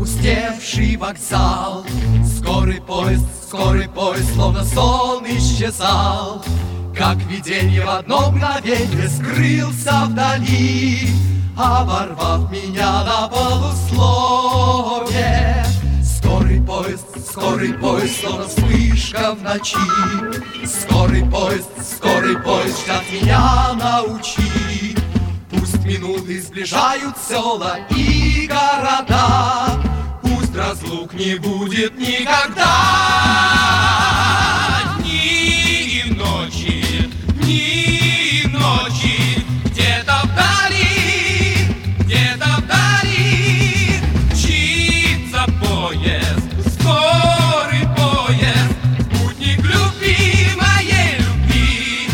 опустевший вокзал. Скорый поезд, словно сон исчезал, как видение в одно мгновенье скрылся вдали, оборвав меня на полуслове. Скорый поезд, словно вспышка в ночи. Скорый поезд, ждать меня научи. Пусть минуты сближают села и города, пусть разлук не будет никогда. Дни и ночи, где-то вдали мчится поезд, скорый поезд, путник любви, моей любви.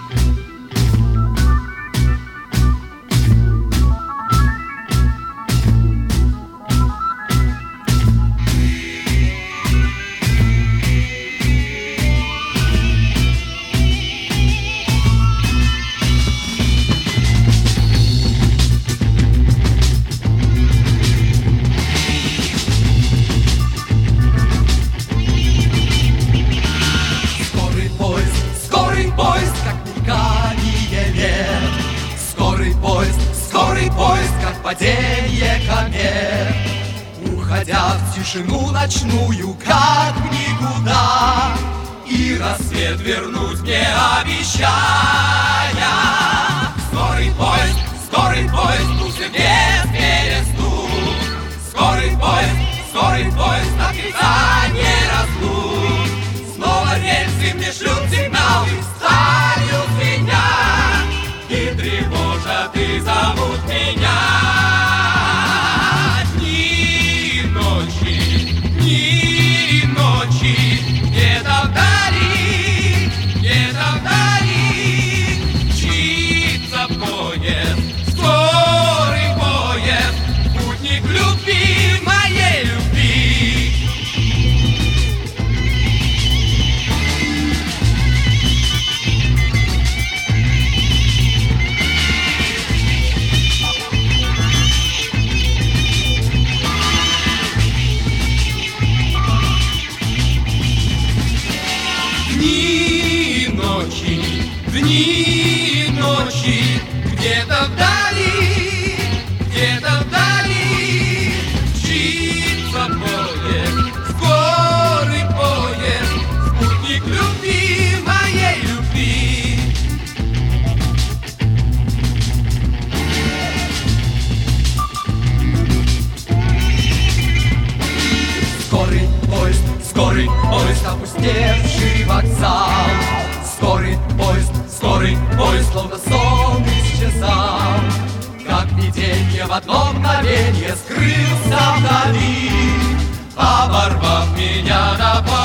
Скорый поезд, как падение комет, уходя в тишину ночную, как в никуда, и рассвет вернуть мне обещая. Скорый поезд, пусть без перестук. Скорый поезд, отрицание разлук. Снова рельсы мне шлют сигналы, сталью звенят, и тревожат, и зовут меня. Дни и ночи, где-то вдали мчится поезд, скорый поезд, путник любви, моей любви. Дни и ночи, где-то вдали мчится поезд, скорый поезд, спутник любви, моей любви. Скорый поезд, опустевший вокзал. Скорый поезд, словно сон исчезал, как видение в одно мгновенье скрылся вдали, оборвав меня на